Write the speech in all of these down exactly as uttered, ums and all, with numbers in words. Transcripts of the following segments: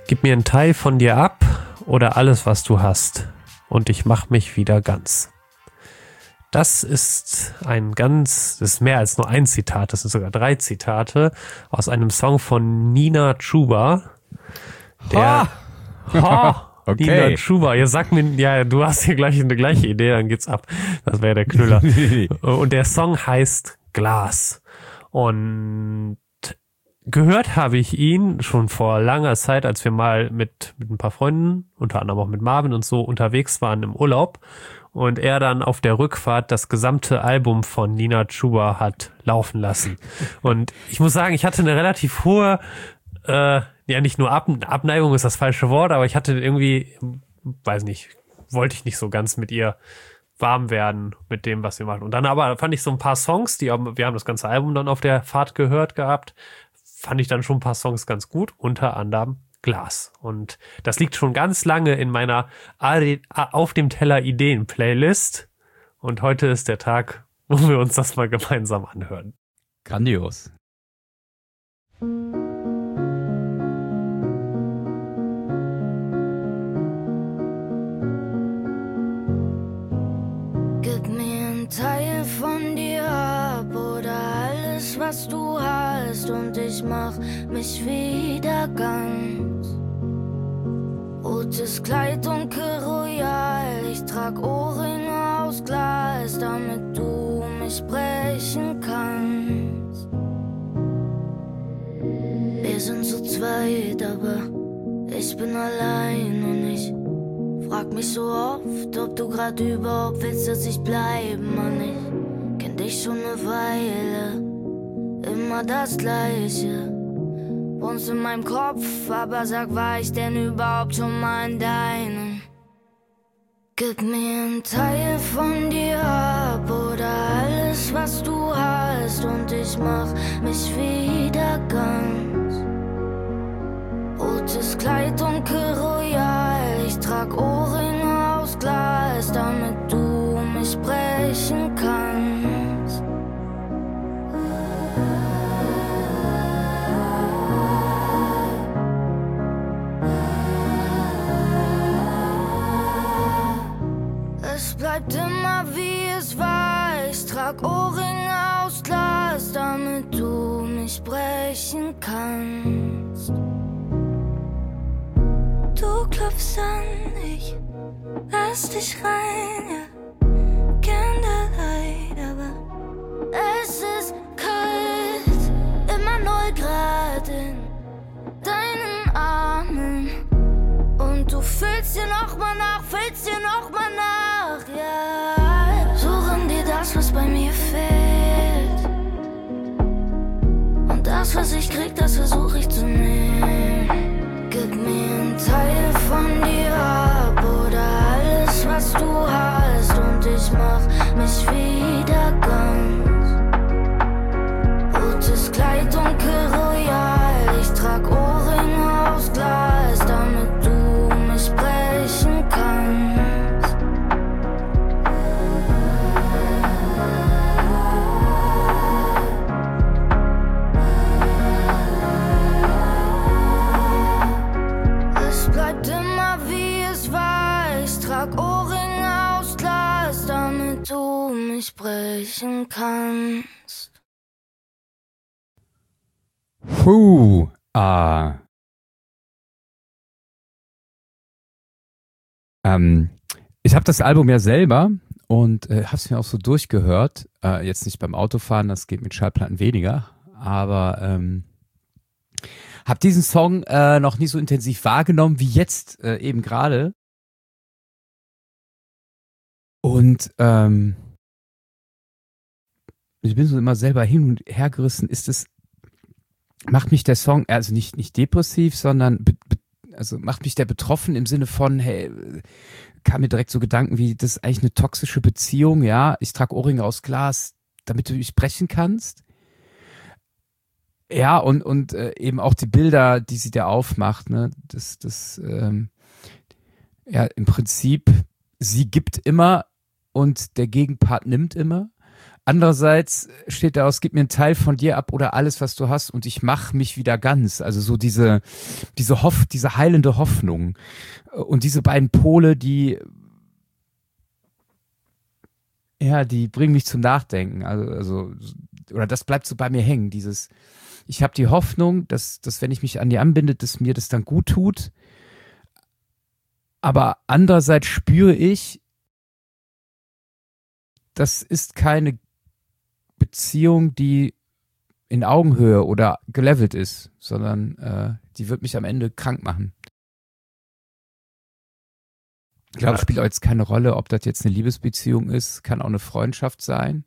Gib mir einen Teil von dir ab oder alles, was du hast, und ich mach mich wieder ganz. Das ist ein ganz, das ist mehr als nur ein Zitat, das sind sogar drei Zitate aus einem Song von Nina Chuba. Der, ha! ha, Okay. Nina Chuba, ihr sagt mir, ja, du hast hier gleich eine gleiche Idee, dann geht's ab. Das wäre der Knüller. Und der Song heißt Glas. Und gehört habe ich ihn schon vor langer Zeit, als wir mal mit, mit ein paar Freunden, unter anderem auch mit Marvin und so, unterwegs waren im Urlaub. Und er dann auf der Rückfahrt das gesamte Album von Nina Chuba hat laufen lassen. Und ich muss sagen, ich hatte eine relativ hohe, äh, ja nicht nur Ab- Abneigung ist das falsche Wort, aber ich hatte irgendwie, weiß nicht, wollte ich nicht so ganz mit ihr warm werden mit dem, was wir machen. Und dann aber fand ich so ein paar Songs, die haben, wir haben das ganze Album dann auf der Fahrt gehört gehabt, fand ich dann schon ein paar Songs ganz gut, unter anderem Glas. Und das liegt schon ganz lange in meiner Auf dem Teller Ideen Playlist. Und heute ist der Tag, wo wir uns das mal gemeinsam anhören. Grandios. Gib mir einen Teil von dir ab oder alles, was du hast, und ich mach mich wieder ganz. Rotes Kleid, dunkel royal, ich trag Ohrringe aus Glas, damit du mich brechen kannst. Wir sind zu zweit, aber ich bin allein und ich frag mich so oft, ob du grad überhaupt willst, dass ich bleibe, Mann. Ich kenn dich schon eine Weile, immer das Gleiche. Wohnst in meinem Kopf, aber sag, war ich denn überhaupt schon mal in deinem? Gib mir einen Teil von dir ab oder alles, was du hast, und ich mach mich wieder ganz. Rotes Kleid, dunkel royal, ich trag Ohrringe aus Glas, damit du mich brechen kannst. Es bleibt immer wie es war, ich trag Ohrringe aus Glas, damit du mich brechen kannst. Du klopfst an, ich lass dich rein, ja, Candlelight, aber es ist kalt, immer null Grad in deinen Armen. Und du füllst dir noch mal nach, füllst dir noch mal nach, ja. Suchen dir das, was bei mir fehlt. Und das, was ich krieg, das versuch ich zu nehmen. Gib mir einen Teil von dir ab oder alles, was du hast, und ich mach mich wieder ganz. Rotes Kleid, dunkel royal, ich trag Ohrringe aus Glas, damit du mich brechen kannst. Es bleibt immer wie es war, ich trag Ohrringe aus Glas, damit du mich brechen kannst. Puh, ah. Ähm, ich habe das Album ja selber und äh, habe es mir auch so durchgehört. Äh, jetzt nicht beim Autofahren, das geht mit Schallplatten weniger, aber ähm, habe diesen Song äh, noch nie so intensiv wahrgenommen wie jetzt äh, eben gerade. Und ähm, ich bin so immer selber hin und her gerissen. Ist es, macht mich der Song, also nicht, nicht depressiv, sondern be, be, also macht mich der betroffen im Sinne von, hey, kam mir direkt so Gedanken wie, das ist eigentlich eine toxische Beziehung, ja, ich trage Ohrringe aus Glas, damit du dich brechen kannst. Ja, und, und äh, eben auch die Bilder, die sie da aufmacht, ne, das, das, ähm, ja, im Prinzip, sie gibt immer und der Gegenpart nimmt immer. andererseits steht da aus, gib mir einen Teil von dir ab oder alles, was du hast und ich mach mich wieder ganz. Also so diese, diese Hoff, diese heilende Hoffnung. Und diese beiden Pole, die, ja, die bringen mich zum Nachdenken. Also, also, oder das bleibt so bei mir hängen. Dieses, ich habe die Hoffnung, dass, dass wenn ich mich an die anbinde, dass mir das dann gut tut. Aber andererseits spüre ich, das ist keine Beziehung, die in Augenhöhe oder gelevelt ist, sondern äh, die wird mich am Ende krank machen. Ich glaube, es spielt auch jetzt keine Rolle, ob das jetzt eine Liebesbeziehung ist, kann auch eine Freundschaft sein.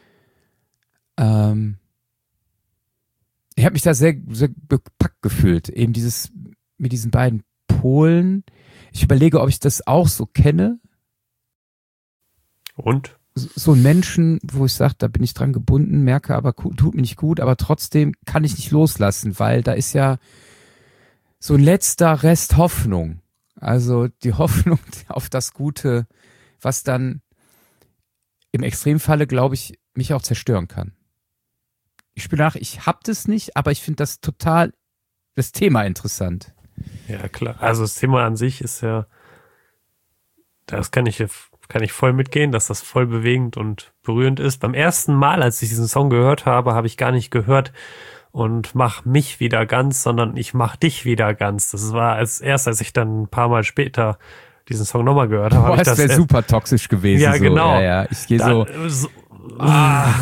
Ähm ich habe mich da sehr, sehr bepackt gefühlt, eben dieses mit diesen beiden Polen. Ich überlege, ob ich das auch so kenne. Und? So ein Menschen, wo ich sage, da bin ich dran gebunden, merke aber, tut mir nicht gut, aber trotzdem kann ich nicht loslassen, weil da ist ja so ein letzter Rest Hoffnung. Also die Hoffnung auf das Gute, was dann im Extremfalle, glaube ich, mich auch zerstören kann. Ich spiele nach, ich hab das nicht, aber ich finde das total, das Thema interessant. Ja, klar. Also das Thema an sich ist ja, das kann ich kann ich voll mitgehen, dass das voll bewegend und berührend ist. Beim ersten Mal, als ich diesen Song gehört habe, habe ich gar nicht gehört und mach mich wieder ganz, sondern ich mach dich wieder ganz. Das war als erst, als ich dann ein paar Mal später diesen Song nochmal gehört habe. Boah, hab ich das wäre super toxisch gewesen. Ja, so. genau. Ja, ja. Ich gehe so. so ah.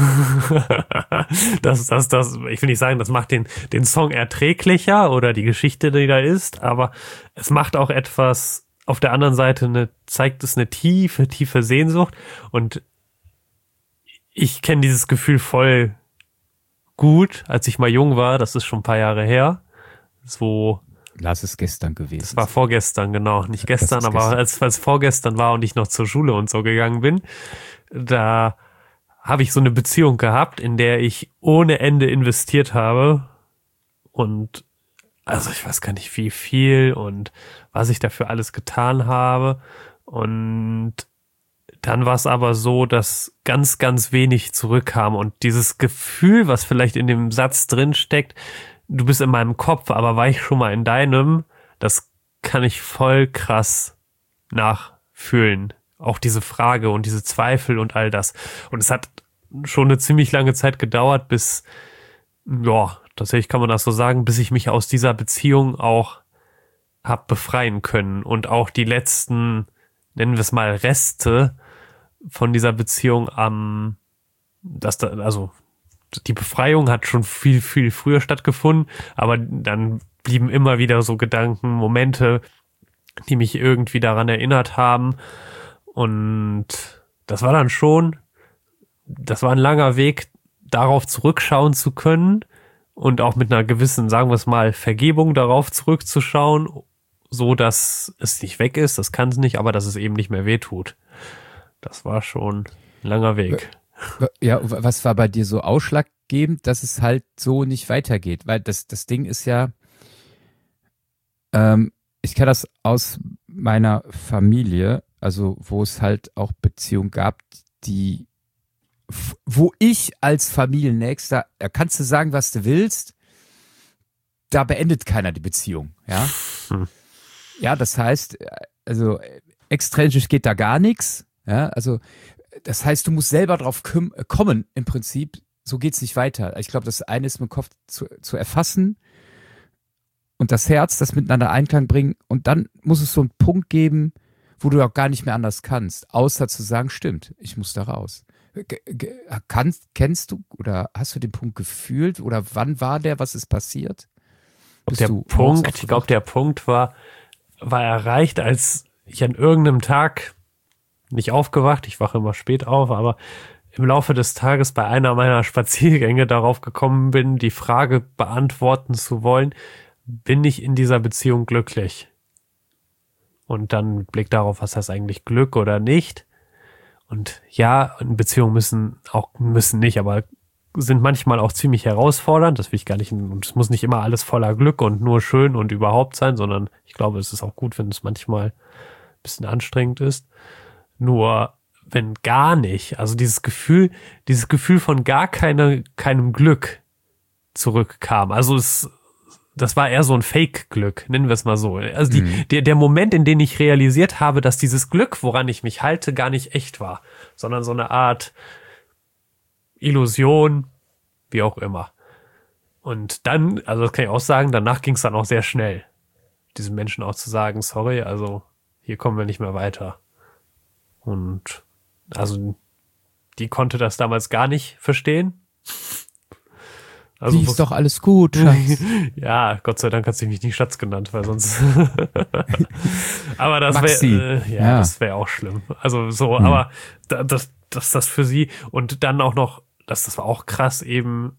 das, das, das, ich will nicht sagen, das macht den, den Song erträglicher oder die Geschichte, die da ist, aber es macht auch etwas, auf der anderen Seite eine, zeigt es eine tiefe, tiefe Sehnsucht und ich kenne dieses Gefühl voll gut, als ich mal jung war, das ist schon ein paar Jahre her, so. Lass es gestern gewesen. Das war vorgestern, genau, nicht gestern, aber gestern. als es vorgestern war und ich noch zur Schule und so gegangen bin, da habe ich so eine Beziehung gehabt, in der ich ohne Ende investiert habe und also ich weiß gar nicht wie viel und was ich dafür alles getan habe und dann war es aber so, dass ganz, ganz wenig zurückkam und dieses Gefühl, was vielleicht in dem Satz drin steckt, du bist in meinem Kopf, aber war ich schon mal in deinem, das kann ich voll krass nachfühlen. Auch diese Frage und diese Zweifel und all das. Und es hat schon eine ziemlich lange Zeit gedauert, bis, ja, tatsächlich kann man das so sagen, bis ich mich aus dieser Beziehung auch hab befreien können und auch die letzten, nennen wir es mal, Reste von dieser Beziehung am, das da, also die Befreiung hat schon viel, viel früher stattgefunden, aber dann blieben immer wieder so Gedanken, Momente, die mich irgendwie daran erinnert haben und das war dann schon, das war ein langer Weg, darauf zurückschauen zu können und auch mit einer gewissen, sagen wir es mal, Vergebung darauf zurückzuschauen, so dass es nicht weg ist, das kann es nicht, aber dass es eben nicht mehr wehtut. Das war schon ein langer Weg. Ja, was war bei dir so ausschlaggebend, dass es halt so nicht weitergeht? Weil das, das Ding ist ja, ähm, ich kenne das aus meiner Familie, also wo es halt auch Beziehungen gab, die, wo ich als Familiennächster, da kannst du sagen, was du willst, da beendet keiner die Beziehung, ja. Hm. Ja, das heißt, also extrinsisch geht da gar nichts, ja, also das heißt, du musst selber drauf küm- kommen, im Prinzip, so geht's nicht weiter. Ich glaube, das eine ist mit dem Kopf zu, zu erfassen und das Herz, das miteinander Einklang bringen und dann muss es so einen Punkt geben, wo du auch gar nicht mehr anders kannst, außer zu sagen, stimmt, ich muss da raus. G- g- kannst, kennst du oder hast du den Punkt gefühlt oder wann war der, was ist passiert? Bist der Punkt, ich glaube, der Punkt war, war erreicht, als ich an irgendeinem Tag nicht aufgewacht, ich wache immer spät auf, aber im Laufe des Tages bei einer meiner Spaziergänge darauf gekommen bin, die Frage beantworten zu wollen, bin ich in dieser Beziehung glücklich? Und dann mit Blick darauf, was heißt eigentlich Glück oder nicht? Und ja, Beziehungen müssen auch, müssen nicht, aber sind manchmal auch ziemlich herausfordernd, das will ich gar nicht, und es muss nicht immer alles voller Glück und nur schön und überhaupt sein, sondern ich glaube, es ist auch gut, wenn es manchmal ein bisschen anstrengend ist. Nur, wenn gar nicht, also dieses Gefühl, dieses Gefühl von gar keine, keinem Glück zurückkam. Also es, das war eher so ein Fake-Glück, nennen wir es mal so. Also die, Mhm. der, der Moment, in dem ich realisiert habe, dass dieses Glück, woran ich mich halte, gar nicht echt war, sondern so eine Art Illusion, wie auch immer. Und dann, also das kann ich auch sagen, danach ging es dann auch sehr schnell, diesen Menschen auch zu sagen, sorry, also hier kommen wir nicht mehr weiter. Und also die konnte das damals gar nicht verstehen. Also Die ist doch alles gut, Schatz. ja, Gott sei Dank hat sie mich nicht Schatz genannt, weil sonst aber das Maxi. wäre äh, ja, Ja. das wäre auch schlimm. Also so, Hm. aber da, das, das das für sie und dann auch noch, das das war auch krass eben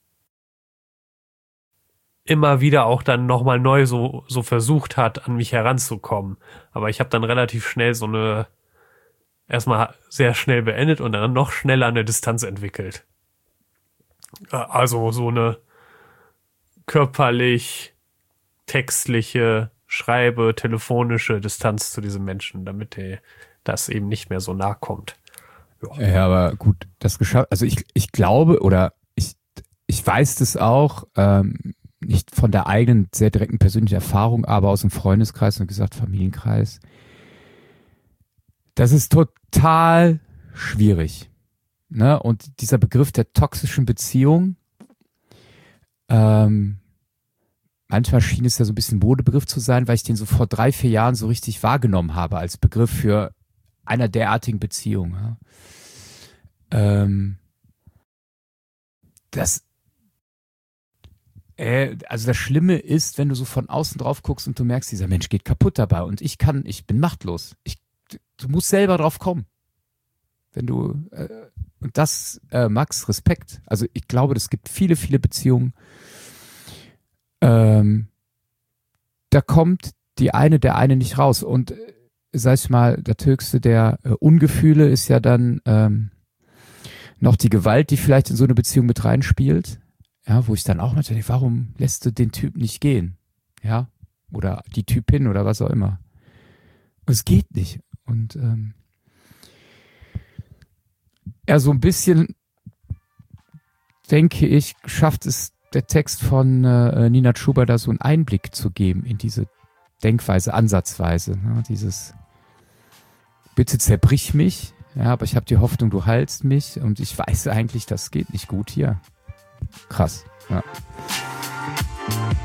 immer wieder auch dann nochmal neu so so versucht hat, an mich heranzukommen. Aber ich habe dann relativ schnell so eine erstmal sehr schnell beendet und dann noch schneller eine Distanz entwickelt. Also so eine körperlich, textliche, schreibe, telefonische Distanz zu diesem Menschen, damit der das eben nicht mehr so nah kommt. Ja. Ja, aber gut, das geschafft. Also ich, ich glaube oder ich, ich weiß das auch, ähm, nicht von der eigenen, sehr direkten persönlichen Erfahrung, aber aus dem Freundeskreis und gesagt Familienkreis. Das ist total schwierig. Ne? Und dieser Begriff der toxischen Beziehung, ähm, manchmal schien es ja so ein bisschen Modebegriff zu sein, weil ich den so vor drei, vier Jahren so richtig wahrgenommen habe als Begriff für einer derartigen Beziehung. Ja? Ähm, das, äh, also das Schlimme ist, wenn du so von außen drauf guckst und du merkst, dieser Mensch geht kaputt dabei und ich kann, ich bin machtlos. Ich, du musst selber drauf kommen. Wenn du, äh, und das, äh, Max, Respekt. Also ich glaube, es gibt viele, viele Beziehungen, ähm, da kommt die eine, der eine nicht raus. Und äh, sag ich mal, das höchste der äh, Ungefühle ist ja dann ähm, noch die Gewalt, die vielleicht in so eine Beziehung mit reinspielt. Ja, wo ich dann auch manchmal denke, warum lässt du den Typ nicht gehen? Ja, oder die Typin oder was auch immer. Und es geht nicht. Und ähm, ja, so ein bisschen, denke ich, schafft es der Text von äh, Nina Chuba da so einen Einblick zu geben in diese Denkweise, Ansatzweise. Ne? Dieses, bitte zerbrich mich, ja, aber ich habe die Hoffnung, du heilst mich und ich weiß eigentlich, das geht nicht gut hier. Krass, ja.